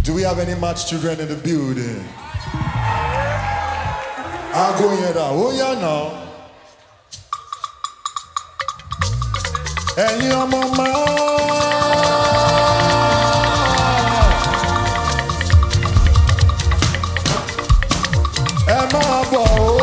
Do we have any match children in the building? I'll go here now. Oh yeah now. And your mama. And my boy.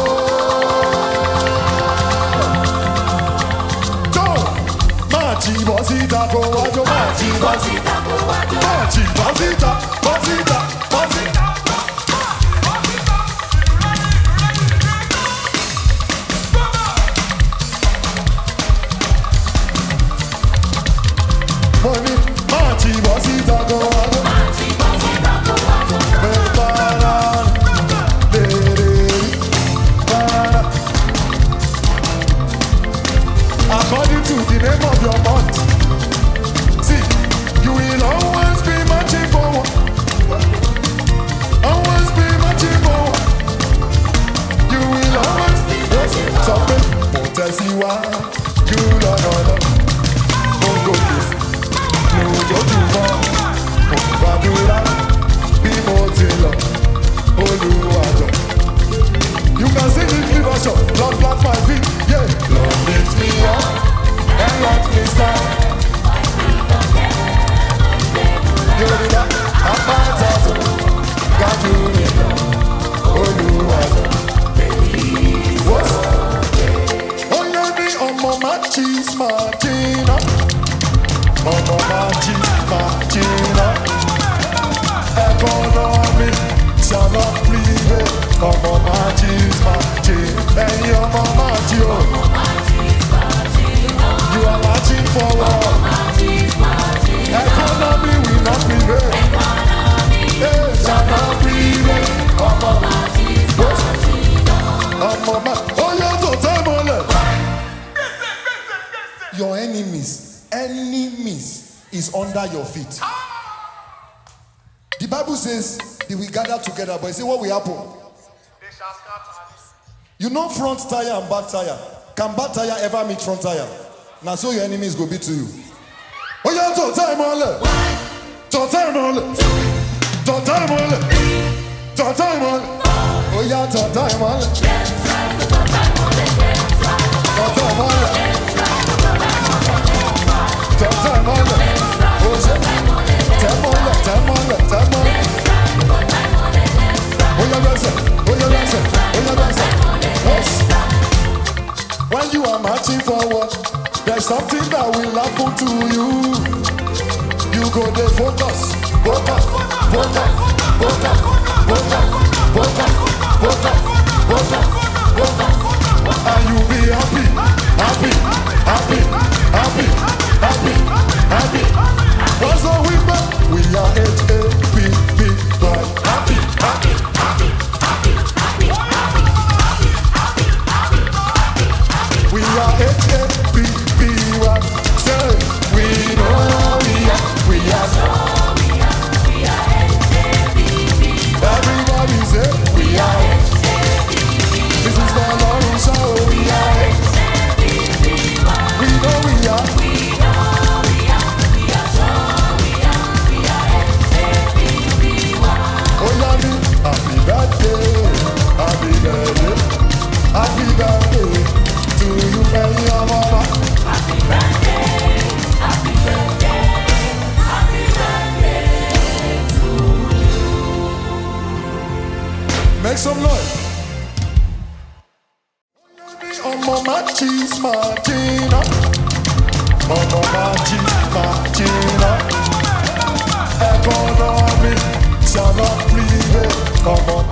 Machi bosita go wajo. Machi bosita go wajo. Machi bosita, bosita, bosita. Money, machi bosita go wajo. Machi bosita go wajo. According to the name of your month, see, you will always be marching forward. Always be marching forward. You will always be marching forward. Something, Montesiwa, you love, Mongo, no Jojuba, Badura, be Mozilla, Oluwajo. You can sing it, give us your Lord, bless my feet, yeah. Lord, lift me up and let me stand. You're the Apatato, God, you know, Oluwajo. What? Oh, yeah, me on my matches, Martina. On my matches, Martina. Economy shall not prevail. Come on, matches, matches. And your mama, you are marching forward. Economy will not prevail. It shall not prevail. Come on, matches, oh, yeah, so tell me. Your enemies is under your feet. The Bible says they will gather together, but you see what will happen? You know front tire and back tire. Can back tire ever meet front tire? Now so your enemies go be to you. Oh yeah, to time on. To time on. To time on. To time on. Oh yeah, to time on. To time on. To time on. Oh shit. Time on. Time on. Time on. Oh yeah, that's it. Oh yeah, that's it. Oh yeah, that's it. When you are marching forward, there's something that will happen to you. You go there, focus, focus, focus, focus, focus, focus, focus, focus, focus, and you'll be happy, happy, happy, happy, happy, happy. What's the women? We are HAPP, right? Happy, happy, happy, happy, happy, happy. We are HAPP, right? Say, we know we are HAPP. Everybody say, we are HAPP. This is the Lord show, we are HAPP. We know we are. Oh, Yanni, happy birthday, happy birthday, happy birthday to you and your mama. Happy birthday, happy birthday, happy birthday to you. Make some noise. Oh, mama, cheese, Martina. Oh, mama, cheese, Martina. Economy shall not prevail. Come on.